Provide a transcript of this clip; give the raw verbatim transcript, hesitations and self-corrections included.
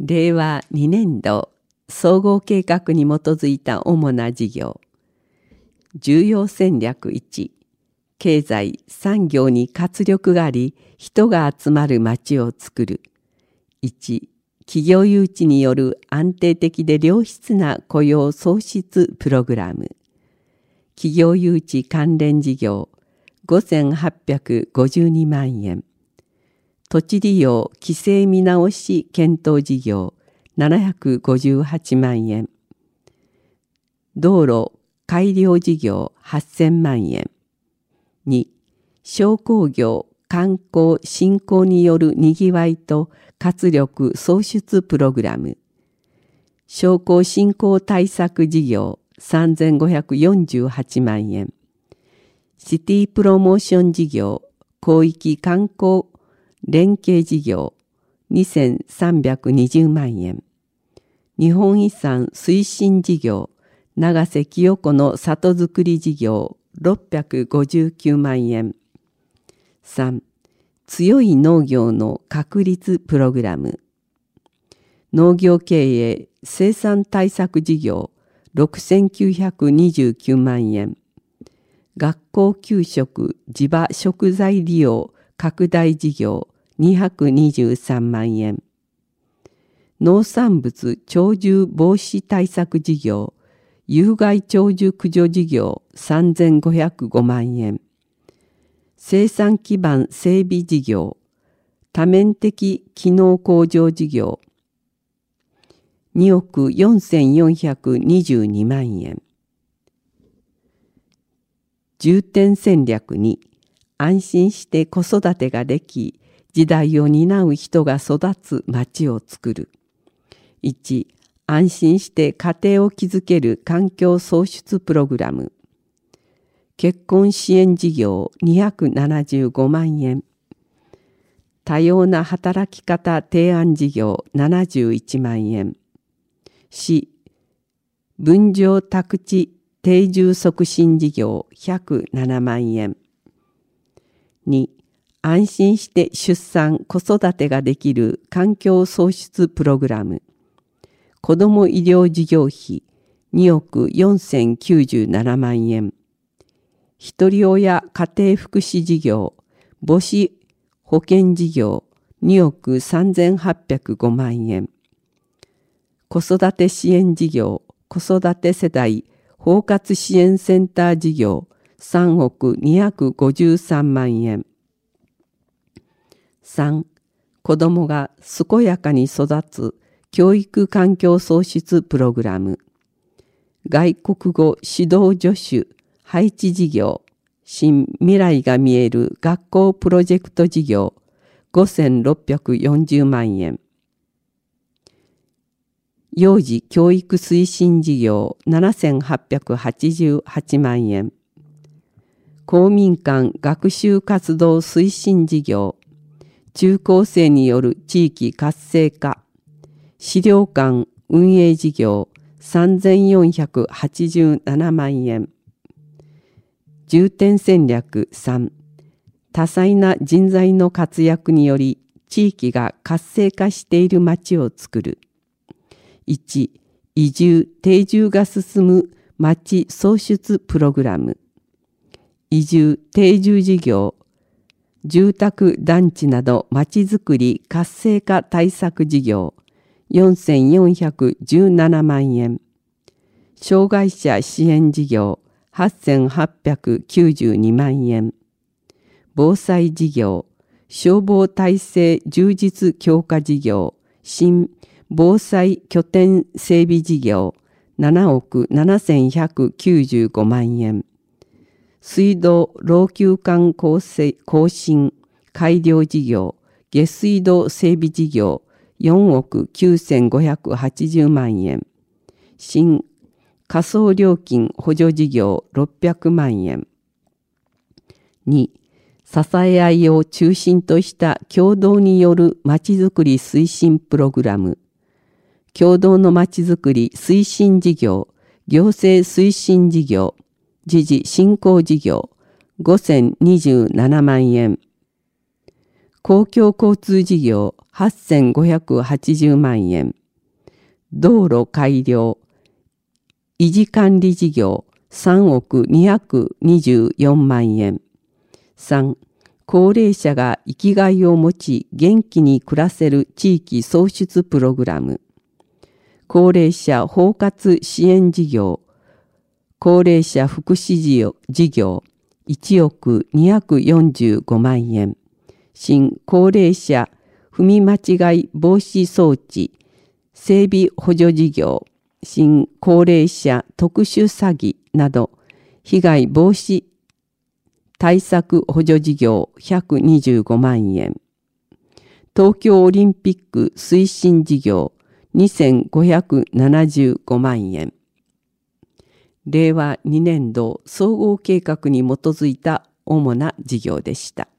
れいわにねんど総合計画に基づいた主な事業。重要戦略いち、経済・産業に活力があり人が集まる町をつくる。いち、企業誘致による安定的で良質な雇用創出プログラム。企業誘致関連事業ごせんはっぴゃくごじゅうにまんえん。土地利用規制見直し検討事業ななひゃくごじゅうはちまんえん。道路改良事業はっせんまんえん。に、商工業観光振興によるにぎわいと活力創出プログラム。商工振興対策事業さんぜんごひゃくよんじゅうはちまんえん。シティプロモーション事業広域観光連携事業にせんさんびゃくにじゅうまんえん。日本遺産推進事業長瀬清子の里づくり事業ろっぴゃくごじゅうきゅうまんえん。さん、強い農業の確立プログラム。農業経営生産対策事業ろくせんきゅうひゃくにじゅうきゅうまんえん。学校給食地場食材利用拡大事業にひゃくにじゅうさんまんえん。農産物鳥獣防止対策事業有害鳥獣駆除事業さんぜんごひゃくごまんえん。生産基盤整備事業多面的機能向上事業におくよんせんよんひゃくにじゅうにまんえん。重点戦略に安心して子育てができ時代を担う人が育つ町をつくる。いち、安心して家庭を築ける環境創出プログラム。結婚支援事業にひゃくななじゅうごまんえん。多様な働き方提案事業ななじゅういちまんえん。市分譲宅地定住促進事業ひゃくななまんえん。に、安心して出産子育てができる環境創出プログラム。子ども医療事業費におくよんせんきゅうじゅうななまんえん。ひとり親家庭福祉事業母子保険事業におくさんぜんはっぴゃくごまんえん。子育て支援事業子育て世代包括支援センター事業さんおくにひゃくごじゅうさんまんえん。さん、子どもが健やかに育つ教育環境創出プログラム。外国語指導助手配置事業新未来が見える学校プロジェクト事業ごせんろっぴゃくよんじゅうまんえん。幼児教育推進事業ななせんはっぴゃくはちじゅうはちまんえん。公民館学習活動推進事業中高生による地域活性化資料館運営事業さんぜんよんひゃくはちじゅうななまんえん。重点戦略さん、多彩な人材の活躍により地域が活性化している町をつくる。いち、移住定住が進む町創出プログラム。移住定住事業住宅団地など町づくり活性化対策事業よんせんよんひゃくじゅうななまんえん。障害者支援事業はっせんはっぴゃくきゅうじゅうにまんえん。防災事業消防体制充実強化事業新防災拠点整備事業ななおくななせんひゃくきゅうじゅうごまんえん。水道老朽管更新改良事業下水道整備事業よんおくきゅうせんごひゃくはちじゅうまんえん。新仮想料金補助事業ろっぴゃくまんえん。に、支え合いを中心とした共同によるまちづくり推進プログラム。共同のまちづくり推進事業行政推進事業時事振興事業ごせんにじゅうななまんえん。 公共交通事業はっせんごひゃくはちじゅうまんえん、道路改良、維持管理事業さんおくにひゃくにじゅうよんまんえん。さん、高齢者が生きがいを持ち元気に暮らせる地域創出プログラム。高齢者包括支援事業、高齢者福祉事業いちおくにひゃくよんじゅうごまんえん。新高齢者踏み間違い防止装置整備補助事業、新高齢者特殊詐欺など被害防止対策補助事業ひゃくにじゅうごまんえん。東京オリンピック推進事業にせんごひゃくななじゅうごまんえん。れいわにねんど総合計画に基づいた主な事業でした。